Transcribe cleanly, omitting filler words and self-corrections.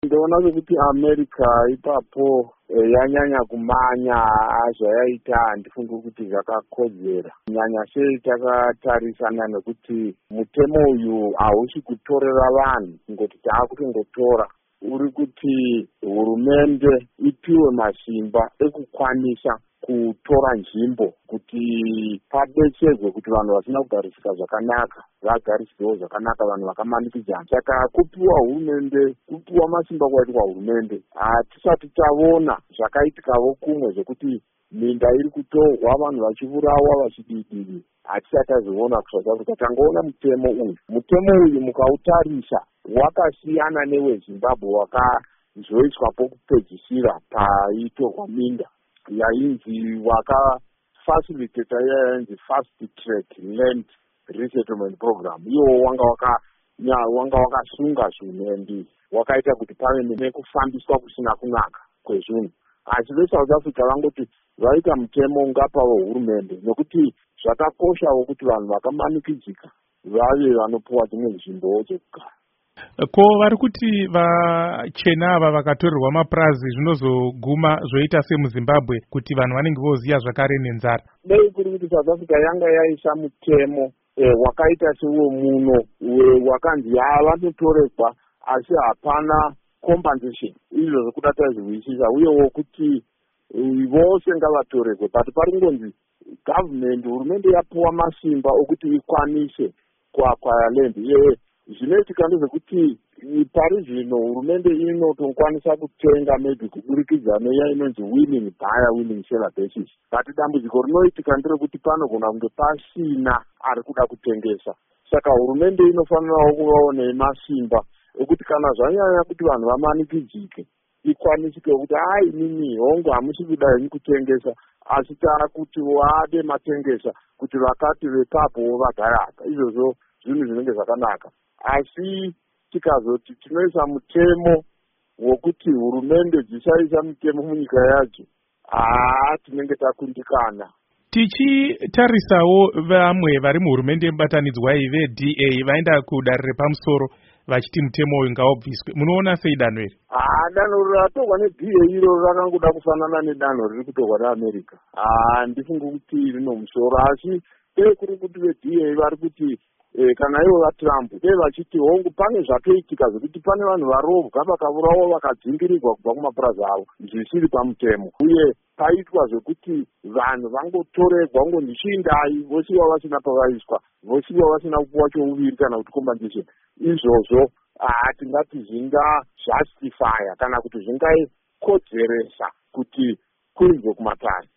Ndoona kuti America ipapo yanyanya kumanya zvayaita handifungi kuti zvakakodzera. Nyanya sei takatarisana nekuti mutemo uyu hausi kutorera vanhu kungoti taakutongotora. Uri kuti hurumende ipiwe masimba ekukwanisa kutora nzvimbo kuti padetserwe kuti vanhu vasina kugarisika zvakanaka vagarisikewo zvakanaka, vanhu vakamanikidzana. Saka kupiwa hurumende, kupiwa masimba kwaitwa hurumende. Hatisati taona zvakaitikavo kumwe zvekuti minda iri kutorwa, vanhu vachivurawa vachididiri. Hatisati tazoona kuSouth Africa. Tangoona mutemo uyu. Mutemo uyu mukautarisa wakasiyana neweZimbabwe wakazoiswa pokupedzisira paitorwa minda yainzi wakafacilitata yainzi fast track land resettlement program. Iwo wanga wakasunga zvinhu and wakaita kuti pave nekufambiswa kusina kunaka kwezvinhu. Asi veSouth Africa vangoti vaita mutemo ungapavo hurumende, nekuti zvakakoshawo kuti vanhu vakamanikidzika vave vanopuwa dzimwe nzvimbowo dzekugara. Ko vari kuti vachena ava vakatorerwa mapurazi zvinozoguma zvoita semuZimbabwe kuti vanhu vanenge voziya zvakare nenzara? Dei kuri kuti South Africa yanga yaisa mutemo wakaita sewo muno wakanzi vanotoregwa asi hapana compensation. Izvo zvokuda taizwisisa, uyewo kuti vose ngavatoregwe, but pari ngonzi government, hurumende yapuwa masimba okuti ikwanise kwayaland. Zvinoitika ndezvekuti pari zvino hurumende inotokwanisa kutenga maybe kuburikidza neya inonzi willing buyer willing seller basis. But dambudziko rinoitika nderekuti panogona kunge pasina ari kuda kutengesa. Saka hurumende inofanirawo kuvawo nemasimba ekuti kana zvanyanya kuti vanhu vamanikidzike, ikwanisike kuti nini hongu hamusi kuda henyu kutengesa, asi taakuti wade matengesa kuti vakati vepapo vagara apa. Izvozvo zvinhu zvinenge zvakanaka. Asi tikazoti tinoisa mutemo wokuti hurumende dzisaisa mutemo munyika yadzo, tinenge takundikana. Tichitarisawo vamwe vari muhurumende yemubatanidzwa iyi veDA vaenda kudare repamusoro vachiti mutemo uyu ngaubviswe. Munoona sei danho iri? Danho ratorwa neDA iro rakangoda kufanana nedanho riri kutorwa neAmerica. Ndifunga kuti rino musoro, asi dei kuri kuti veDA vari kuti kana ivo vaTrump dei vachiti hongu pane zvatoitika zvokuti pane vanhu varovwa vakavurawa vakadzingirirwa kubva kumapurazi avo zvisiri pamutemo, uye paitwa zvekuti vanhu vangotoregwa ngonzi chiindai, vosiwa vasina pavaiswa, vosiwa vasina kupuwa chouviri kana kuti compensation. Izvozvo tingati zvingajustifya kana kuti zvingakodzeresa kuti kuinzwe kumatare.